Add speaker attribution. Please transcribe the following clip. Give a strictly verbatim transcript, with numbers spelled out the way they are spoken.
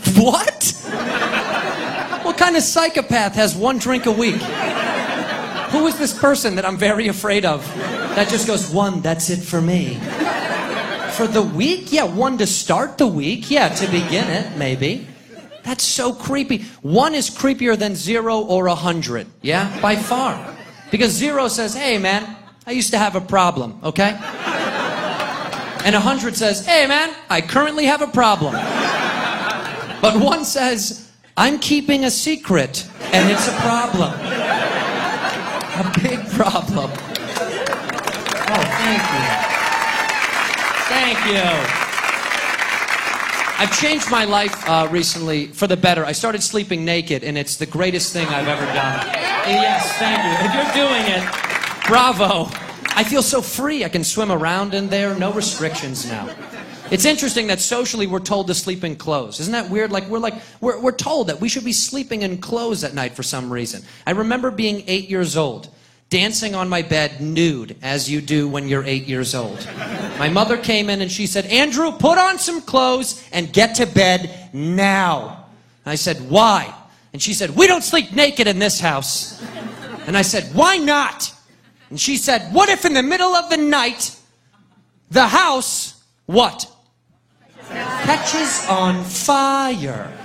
Speaker 1: What? What kind of psychopath has one drink a week? Who is this person that I'm very afraid of that just goes, one, that's it for me? For the week? Yeah, one to start the week. Yeah, to begin it, maybe. That's so creepy. One is creepier than zero or a hundred. Yeah, by far. Because zero says, hey, man, I used to have a problem, okay? And a hundred says, hey, man, I currently have a problem. But one says, I'm keeping a secret, and it's a problem. A big problem. Oh, thank you. Thank you. I've changed my life uh, recently for the better. I started sleeping naked, and it's the greatest thing I've ever done. Yes, thank you. If you're doing it, bravo. I feel so free. I can swim around in there. No restrictions now. It's interesting that socially we're told to sleep in clothes. Isn't that weird? Like we're like we're we're told that we should be sleeping in clothes at night for some reason. I remember being eight years old, dancing on my bed nude, as you do when you're eight years old. My mother came in and she said, Andrew, put on some clothes and get to bed now. And I said, why? And she said, we don't sleep naked in this house. And I said, why not? And she said, what if in the middle of the night, the house, what? Catches on fire.